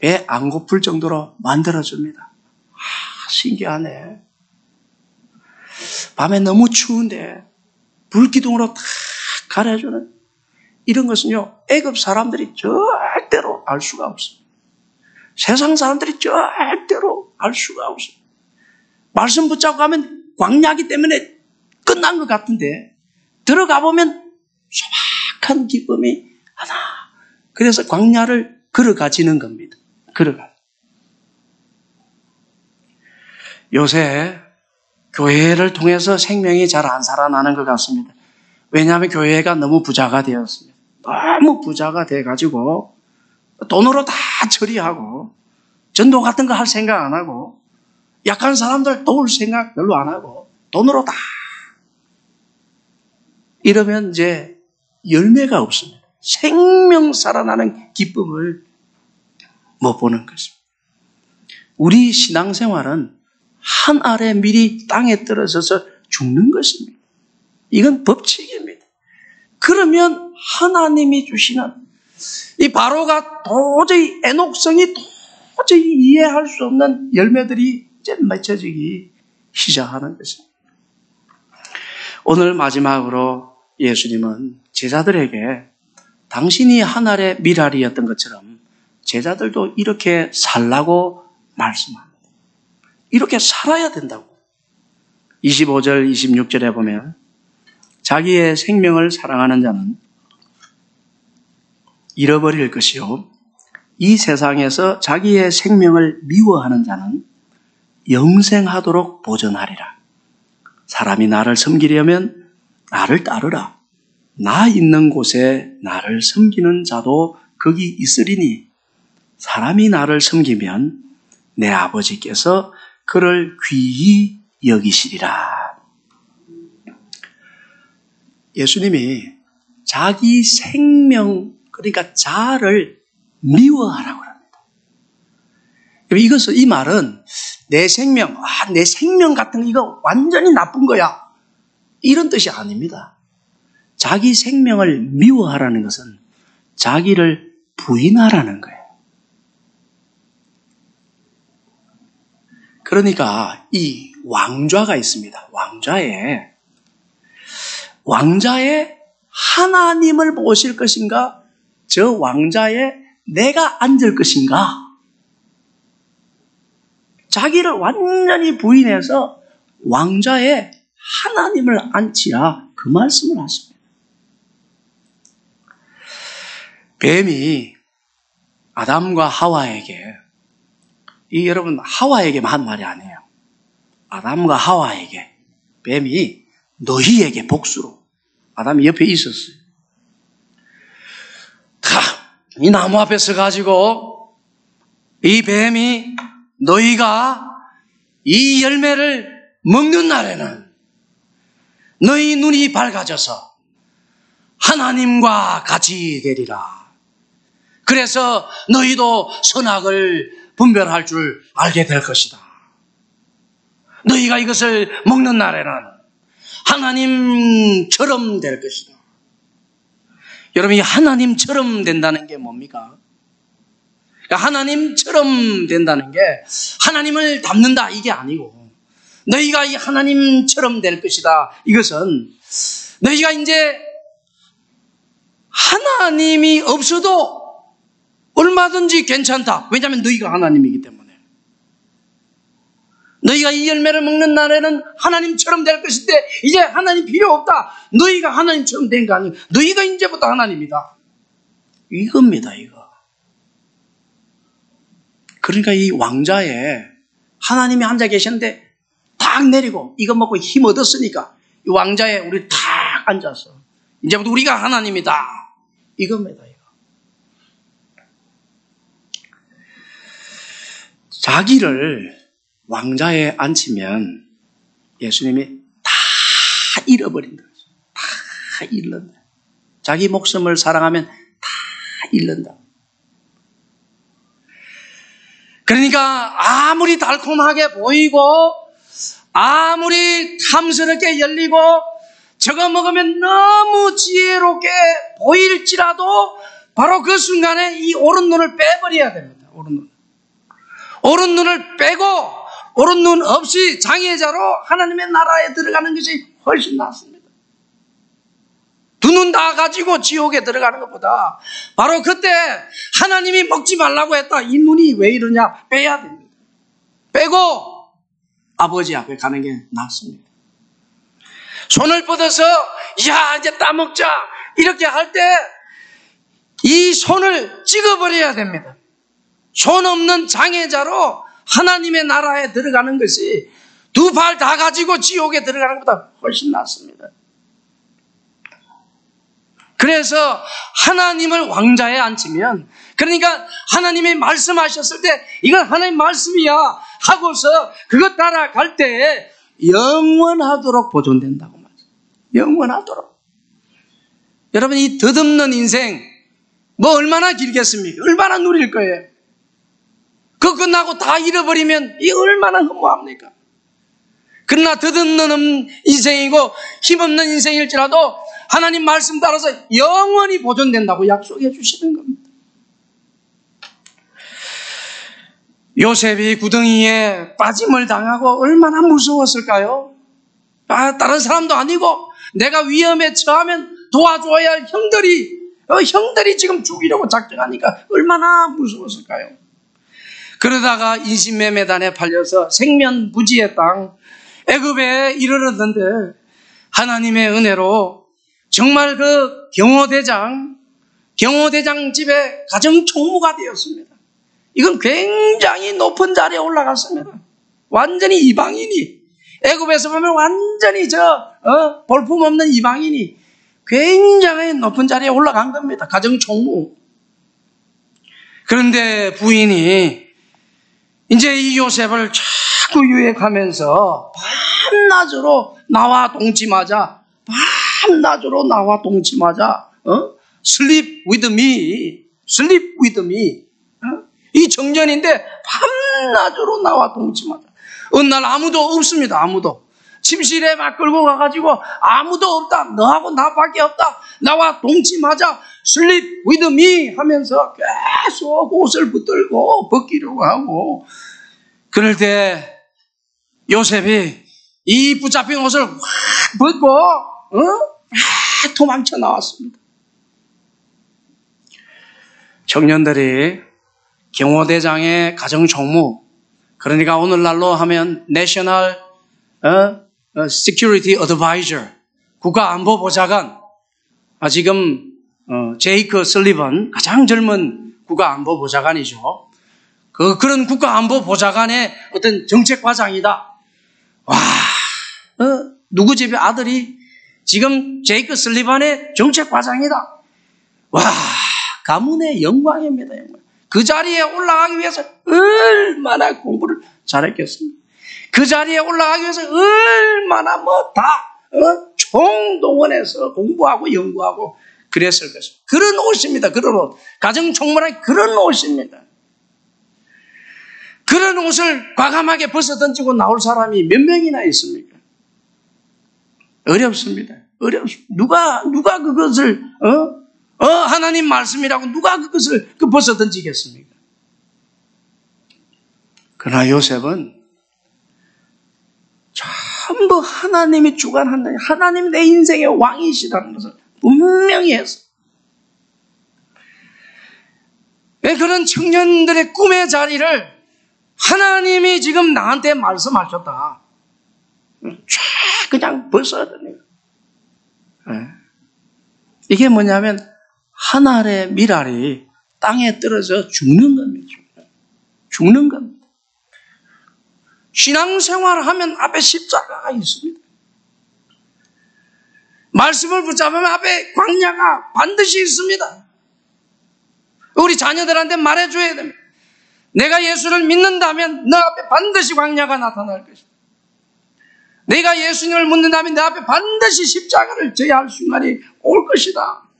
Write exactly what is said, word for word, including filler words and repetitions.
배 안 고플 정도로 만들어줍니다. 아, 신기하네. 밤에 너무 추운데 불기둥으로 탁 가려주는 이런 것은요, 애굽 사람들이 절대로 알 수가 없습니다. 세상 사람들이 절대로 알 수가 없습니다. 말씀 붙잡고 가면 광야기 때문에 끝난 것 같은데 들어가 보면 소박한 기쁨이 하나. 그래서 광야를 걸어가지는 겁니다. 걸어가. 요새 교회를 통해서 생명이 잘 안 살아나는 것 같습니다. 왜냐하면 교회가 너무 부자가 되었습니다. 너무 부자가 돼가지고 돈으로 다 처리하고 전도 같은 거 할 생각 안 하고 약한 사람들 도울 생각 별로 안 하고 돈으로 다 이러면 이제 열매가 없습니다. 생명 살아나는 기쁨을 못 보는 것입니다. 우리 신앙생활은 한 알에 미리 땅에 떨어져서 죽는 것입니다. 이건 법칙입니다. 그러면 하나님이 주시는 이 바로가 도저히 애녹성이 도저히 이해할 수 없는 열매들이 이제 맺혀지기 시작하는 것입니다. 오늘 마지막으로 예수님은 제자들에게 당신이 한 알의 밀알이었던 것처럼 제자들도 이렇게 살라고 말씀합니다. 이렇게 살아야 된다고. 이십오 절, 이십육 절에 보면 자기의 생명을 사랑하는 자는 잃어버릴 것이요. 이 세상에서 자기의 생명을 미워하는 자는 영생하도록 보존하리라. 사람이 나를 섬기려면 나를 따르라. 나 있는 곳에 나를 섬기는 자도 거기 있으리니 사람이 나를 섬기면 내 아버지께서 그를 귀히 여기시리라. 예수님이 자기 생명, 그러니까 자아를 미워하라고 합니다. 이것은, 이 말은 내 생명, 아, 내 생명 같은 거 이거 완전히 나쁜 거야. 이런 뜻이 아닙니다. 자기 생명을 미워하라는 것은 자기를 부인하라는 거예요. 그러니까 이 왕좌가 있습니다. 왕좌에 왕좌에 하나님을 모실 것인가? 저 왕좌에 내가 앉을 것인가? 자기를 완전히 부인해서 왕좌에 하나님을 앉히라. 그 말씀을 하십니다. 뱀이 아담과 하와에게, 이 여러분 하와에게만 한 말이 아니에요. 아담과 하와에게 뱀이 너희에게 복수로, 아담이 옆에 있었어요. 다, 이 나무 앞에 서가지고 이 뱀이 너희가 이 열매를 먹는 날에는 너희 눈이 밝아져서 하나님과 같이 되리라. 그래서 너희도 선악을 분별할 줄 알게 될 것이다. 너희가 이것을 먹는 날에는 하나님처럼 될 것이다. 여러분, 이 하나님처럼 된다는 게 뭡니까? 그러니까 하나님처럼 된다는 게 하나님을 닮는다 이게 아니고, 너희가 이 하나님처럼 될 것이다. 이것은 너희가 이제 하나님이 없어도 얼마든지 괜찮다. 왜냐하면 너희가 하나님이기 때문에. 너희가 이 열매를 먹는 날에는 하나님처럼 될 것인데 이제 하나님 필요 없다. 너희가 하나님처럼 된 거 아니에요. 너희가 이제부터 하나님이다. 이겁니다, 이거. 그러니까 이 왕좌에 하나님이 앉아 계셨는데 탁 내리고 이거 먹고 힘 얻었으니까 이 왕좌에 우리 탁 앉아서 이제부터 우리가 하나님이다. 이겁니다, 이거. 자기를 왕좌에 앉히면 예수님이 다 잃어버린다. 다 잃는다. 자기 목숨을 사랑하면 다 잃는다. 그러니까 아무리 달콤하게 보이고 아무리 탐스럽게 열리고 저거 먹으면 너무 지혜롭게 보일지라도 바로 그 순간에 이 오른 눈을 빼버려야 됩니다. 오른 눈. 오른 눈을 빼고 오른 눈 없이 장애자로 하나님의 나라에 들어가는 것이 훨씬 낫습니다. 두 눈 다 가지고 지옥에 들어가는 것보다 바로 그때 하나님이 먹지 말라고 했다. 이 눈이 왜 이러냐? 빼야 됩니다. 빼고 아버지 앞에 가는 게 낫습니다. 손을 뻗어서 야 이제 따먹자 이렇게 할 때 이 손을 찍어버려야 됩니다. 손 없는 장애자로 하나님의 나라에 들어가는 것이 두 팔 다 가지고 지옥에 들어가는 것보다 훨씬 낫습니다. 그래서 하나님을 왕좌에 앉히면, 그러니까 하나님이 말씀하셨을 때 이건 하나님 말씀이야 하고서 그것 따라갈 때 영원하도록 보존된다고 말이죠. 영원하도록. 여러분, 이 덧없는 인생 뭐 얼마나 길겠습니까? 얼마나 누릴 거예요? 그거 끝나고 다 잃어버리면 이 얼마나 허무합니까? 그러나 덧없는 인생이고 힘없는 인생일지라도 하나님 말씀 따라서 영원히 보존된다고 약속해 주시는 겁니다. 요셉이 구덩이에 빠짐을 당하고 얼마나 무서웠을까요? 아, 다른 사람도 아니고 내가 위험에 처하면 도와줘야 할 형들이 어, 형들이 지금 죽이려고 작정하니까 얼마나 무서웠을까요? 그러다가 인신매매단에 팔려서 생면부지의 땅 애굽에 이르렀는데 하나님의 은혜로 정말 그 경호대장 경호대장 집에 가정총무가 되었습니다. 이건 굉장히 높은 자리에 올라갔습니다. 완전히 이방인이, 애굽에서 보면 완전히 저 어, 볼품없는 이방인이 굉장히 높은 자리에 올라간 겁니다. 가정총무. 그런데 부인이 이제 이 요셉을 자꾸 유혹하면서 밤낮으로 나와 동침하자, 밤낮으로 나와 동침하자, 어? Sleep with me, sleep with me. 어? 이 정전인데 밤낮으로 나와 동침하자. 어느 날 아무도 없습니다. 아무도. 침실에 막 끌고 가가지고 아무도 없다. 너하고 나밖에 없다. 나와 동침하자. Sleep with me 하면서 계속 옷을 붙들고 벗기려고 하고, 그럴 때 요셉이 이 붙잡힌 옷을 확 벗고 어? 아, 도망쳐 나왔습니다. 청년들이 경호대장의 가정총무, 그러니까 오늘날로 하면 National 어? Security Advisor, 국가안보보좌관, 아, 지금 어, 제이크 설리번 가장 젊은 국가안보보좌관이죠. 그, 그런 국가안보보좌관의 어떤 정책과장이다. 와, 어, 누구 집의 아들이 지금 제이크 설리번의 정책과장이다. 와, 가문의 영광입니다. 영광. 그 자리에 올라가기 위해서 얼마나 공부를 잘했겠습니까? 그 자리에 올라가기 위해서 얼마나 뭐 다 어? 총동원해서 공부하고 연구하고 그랬을 것입니다. 그런 옷입니다. 그런 옷. 가정총무란 그런 옷입니다. 그런 옷을 과감하게 벗어던지고 나올 사람이 몇 명이나 있습니까? 어렵습니다. 어렵습니다. 누가, 누가 그것을, 어? 어, 하나님 말씀이라고 누가 그것을 그 벗어던지겠습니까? 그러나 요셉은 전부 하나님이 주관한다. 하나님이 내 인생의 왕이시라는 것을 분명히 했어. 그런 청년들의 꿈의 자리를 하나님이 지금 나한테 말씀하셨다. 쫙 그냥 벗어야 되네요. 이게 뭐냐면 하늘의 밀알이 땅에 떨어져 죽는 겁니다. 죽는 겁니다. 신앙생활을 하면 앞에 십자가가 있습니다. 말씀을 붙잡으면 앞에 광야가 반드시 있습니다. 우리 자녀들한테 말해줘야 됩니다. 내가 예수를 믿는다면 너 앞에 반드시 광야가 나타날 것이다. 내가 예수님을 믿는다면 내 앞에 반드시 십자가를 져야 할 순간이 올 것이다.